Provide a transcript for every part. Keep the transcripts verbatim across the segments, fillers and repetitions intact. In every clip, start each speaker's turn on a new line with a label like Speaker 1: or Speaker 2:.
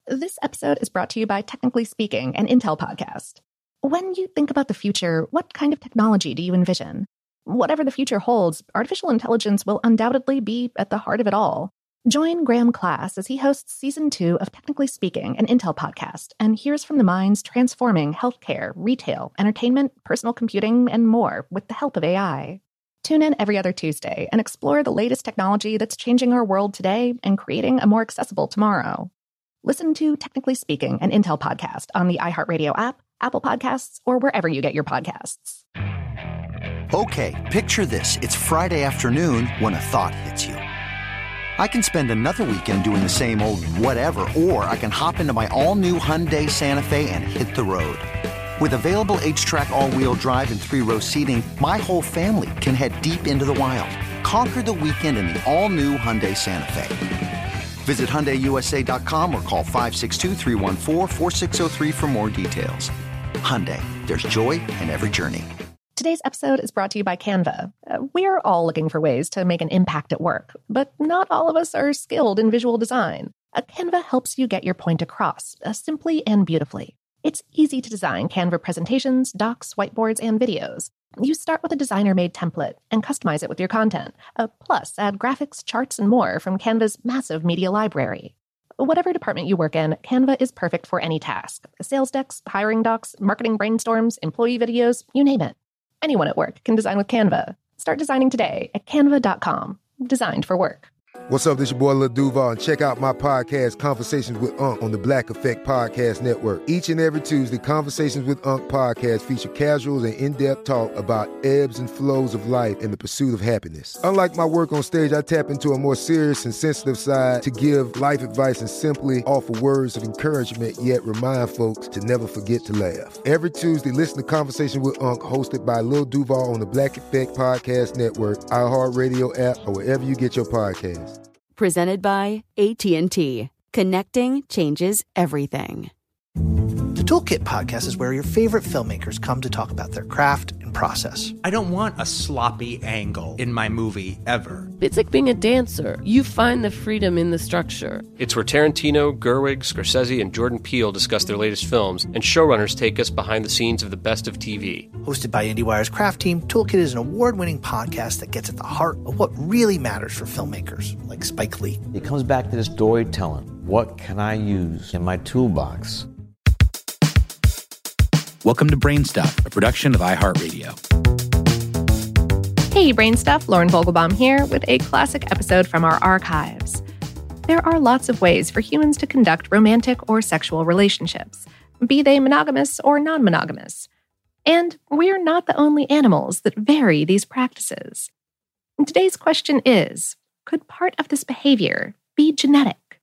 Speaker 1: This episode is brought to you by Technically Speaking, an Intel podcast. When you think about the future, what kind of technology do you envision? Whatever the future holds, artificial intelligence will undoubtedly be at the heart of it all. Join Graham Class as he hosts Season two of Technically Speaking, an Intel podcast, and hears from the minds transforming healthcare, retail, entertainment, personal computing, and more with the help of A I. Tune in every other Tuesday and explore the latest technology that's changing our world today and creating a more accessible tomorrow. Listen to Technically Speaking, an Intel podcast on the iHeartRadio app, Apple Podcasts, or wherever you get your podcasts.
Speaker 2: Okay, picture this. It's Friday afternoon when a thought hits you. I can spend another weekend doing the same old whatever, or I can hop into my all-new Hyundai Santa Fe and hit the road. With available H-Track all-wheel drive and three-row seating, my whole family can head deep into the wild. Conquer the weekend in the all-new Hyundai Santa Fe. Visit Hyundai U S A dot com or call five six two, three one four, four six zero three for more details. Hyundai, there's joy in every journey.
Speaker 1: Today's episode is brought to you by Canva. Uh, we're all looking for ways to make an impact at work, but not all of us are skilled in visual design. Uh, Canva helps you get your point across, uh, simply and beautifully. It's easy to design Canva presentations, docs, whiteboards, and videos. You start with a designer-made template and customize it with your content. Uh, plus, add graphics, charts, and more from Canva's massive media library. Whatever department you work in, Canva is perfect for any task. Sales decks, hiring docs, marketing brainstorms, employee videos, you name it. Anyone at work can design with Canva. Start designing today at canva dot com. Designed for work.
Speaker 3: What's up, this your boy Lil Duval, and check out my podcast, Conversations with Unc, on the Black Effect Podcast Network. Each and every Tuesday, Conversations with Unc podcast feature casual and in-depth talk about ebbs and flows of life and the pursuit of happiness. Unlike my work on stage, I tap into a more serious and sensitive side to give life advice and simply offer words of encouragement, yet remind folks to never forget to laugh. Every Tuesday, listen to Conversations with Unc, hosted by Lil Duval on the Black Effect Podcast Network, iHeartRadio app, or wherever you get your podcasts.
Speaker 4: Presented by A T and T. Connecting changes everything.
Speaker 5: The Toolkit podcast is where your favorite filmmakers come to talk about their craft and process.
Speaker 6: I don't want a sloppy angle in my movie ever.
Speaker 7: It's like being a dancer. You find the freedom in the structure.
Speaker 8: It's where Tarantino, Gerwig, Scorsese, and Jordan Peele discuss their latest films, and showrunners take us behind the scenes of the best of T V.
Speaker 5: Hosted by IndieWire's craft team, Toolkit is an award-winning podcast that gets at the heart of what really matters for filmmakers, like Spike Lee.
Speaker 9: It comes back to the storytelling. What can I use in my toolbox?
Speaker 6: Welcome to Brainstuff, a production of iHeartRadio.
Speaker 1: Hey, Brain Stuff, Lauren Vogelbaum here with a classic episode from our archives. There are lots of ways for humans to conduct romantic or sexual relationships, be they monogamous or non-monogamous. And we're not the only animals that vary these practices. Today's question is, could part of this behavior be genetic?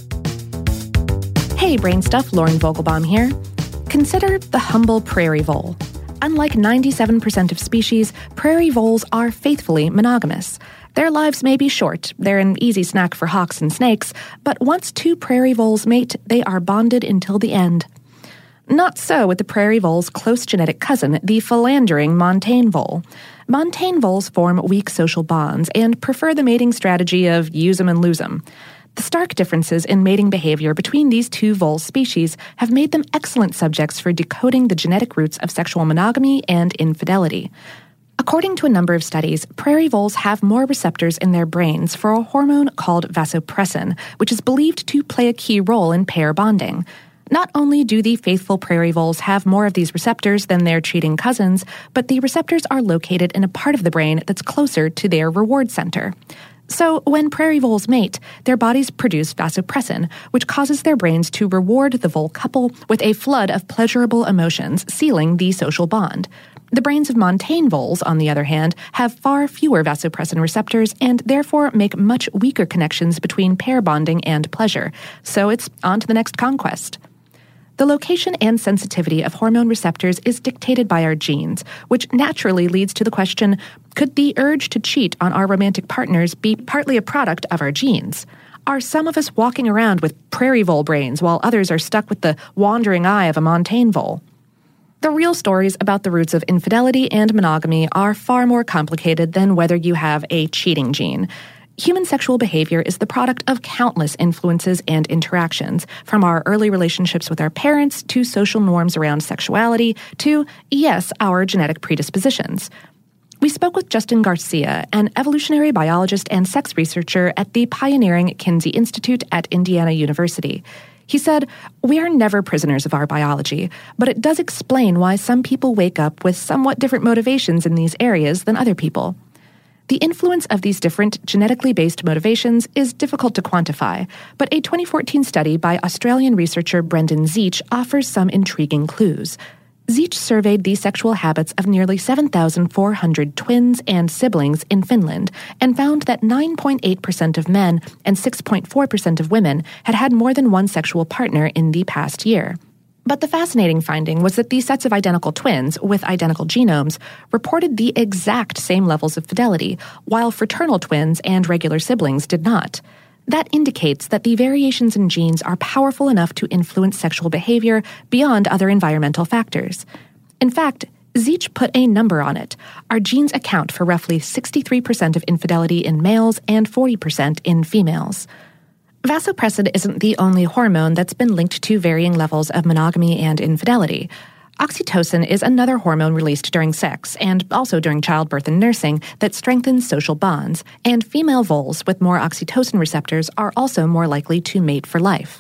Speaker 1: Hey, Brain Stuff, Lauren Vogelbaum here. Consider the humble prairie vole. Unlike ninety-seven percent of species, prairie voles are faithfully monogamous. Their lives may be short, they're an easy snack for hawks and snakes, but once two prairie voles mate, they are bonded until the end. Not so with the prairie vole's close genetic cousin, the philandering montane vole. Montane voles form weak social bonds and prefer the mating strategy of use 'em and lose 'em. The stark differences in mating behavior between these two vole species have made them excellent subjects for decoding the genetic roots of sexual monogamy and infidelity. According to a number of studies, prairie voles have more receptors in their brains for a hormone called vasopressin, which is believed to play a key role in pair bonding. Not only do the faithful prairie voles have more of these receptors than their cheating cousins, but the receptors are located in a part of the brain that's closer to their reward center. So when prairie voles mate, their bodies produce vasopressin, which causes their brains to reward the vole couple with a flood of pleasurable emotions, sealing the social bond. The brains of montane voles, on the other hand, have far fewer vasopressin receptors and therefore make much weaker connections between pair bonding and pleasure. So it's on to the next conquest. The location and sensitivity of hormone receptors is dictated by our genes, which naturally leads to the question, could the urge to cheat on our romantic partners be partly a product of our genes? Are some of us walking around with prairie vole brains while others are stuck with the wandering eye of a montane vole? The real stories about the roots of infidelity and monogamy are far more complicated than whether you have a cheating gene. Human sexual behavior is the product of countless influences and interactions, from our early relationships with our parents to social norms around sexuality to, yes, our genetic predispositions. We spoke with Justin Garcia, an evolutionary biologist and sex researcher at the pioneering Kinsey Institute at Indiana University. He said, "We are never prisoners of our biology, but it does explain why some people wake up with somewhat different motivations in these areas than other people. The influence of these different genetically based motivations is difficult to quantify, but a twenty fourteen study by Australian researcher Brendan Zeech offers some intriguing clues. Zeech surveyed the sexual habits of nearly seven thousand four hundred twins and siblings in Finland and found that nine point eight percent of men and six point four percent of women had had more than one sexual partner in the past year. But the fascinating finding was that these sets of identical twins with identical genomes reported the exact same levels of fidelity, while fraternal twins and regular siblings did not. That indicates that the variations in genes are powerful enough to influence sexual behavior beyond other environmental factors. In fact, Zeech put a number on it. Our genes account for roughly sixty-three percent of infidelity in males and forty percent in females. Vasopressin isn't the only hormone that's been linked to varying levels of monogamy and infidelity. Oxytocin is another hormone released during sex and also during childbirth and nursing that strengthens social bonds, and female voles with more oxytocin receptors are also more likely to mate for life.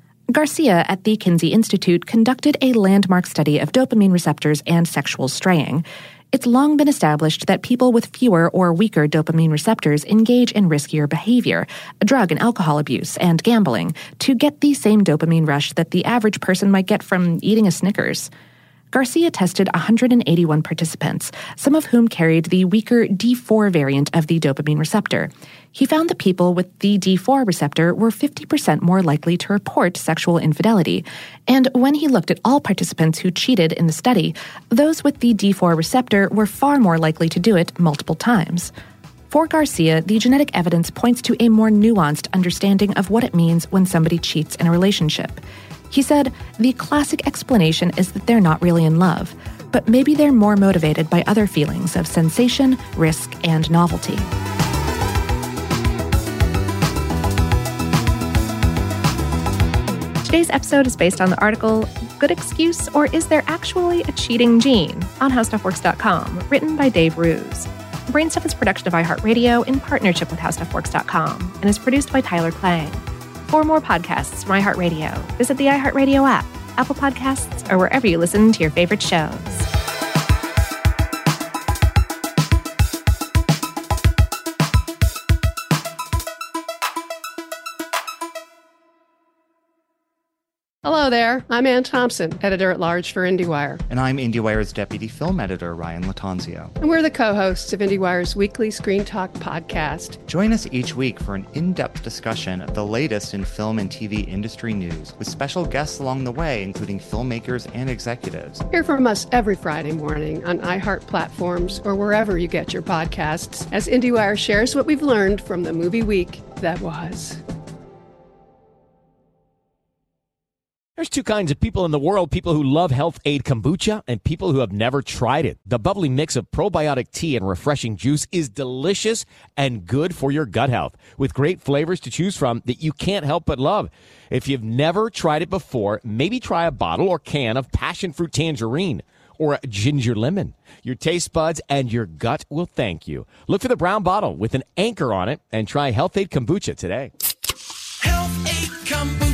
Speaker 1: Garcia at the Kinsey Institute conducted a landmark study of dopamine receptors and sexual straying. It's long been established that people with fewer or weaker dopamine receptors engage in riskier behavior, drug and alcohol abuse, and gambling, to get the same dopamine rush that the average person might get from eating a Snickers. Garcia tested one hundred eighty-one participants, some of whom carried the weaker D four variant of the dopamine receptor. He found that people with the D four receptor were fifty percent more likely to report sexual infidelity. And when he looked at all participants who cheated in the study, those with the D four receptor were far more likely to do it multiple times. For Garcia, the genetic evidence points to a more nuanced understanding of what it means when somebody cheats in a relationship. He said, the classic explanation is that they're not really in love, but maybe they're more motivated by other feelings of sensation, risk, and novelty. Today's episode is based on the article, Good Excuse, or Is There Actually a Cheating Gene? On How Stuff Works dot com, written by Dave Ruse. Brainstuff is a production of iHeartRadio in partnership with How Stuff Works dot com and is produced by Tyler Klang. For more podcasts from iHeartRadio, visit the iHeartRadio app, Apple Podcasts, or wherever you listen to your favorite shows.
Speaker 10: Hello there, I'm Ann Thompson, editor-at-large for IndieWire.
Speaker 11: And I'm IndieWire's deputy film editor, Ryan Latanzio.
Speaker 10: And we're the co-hosts of IndieWire's weekly Screen Talk podcast.
Speaker 11: Join us each week for an in-depth discussion of the latest in film and T V industry news, with special guests along the way, including filmmakers and executives.
Speaker 10: Hear from us every Friday morning on iHeart platforms or wherever you get your podcasts, as IndieWire shares what we've learned from the movie week that was.
Speaker 12: There's two kinds of people in the world, people who love Health Aid Kombucha and people who have never tried it. The bubbly mix of probiotic tea and refreshing juice is delicious and good for your gut health, with great flavors to choose from that you can't help but love. If you've never tried it before, maybe try a bottle or can of passion fruit tangerine or a ginger lemon. Your taste buds and your gut will thank you. Look for the brown bottle with an anchor on it and try Health Aid Kombucha today.
Speaker 13: Health Aid Kombucha.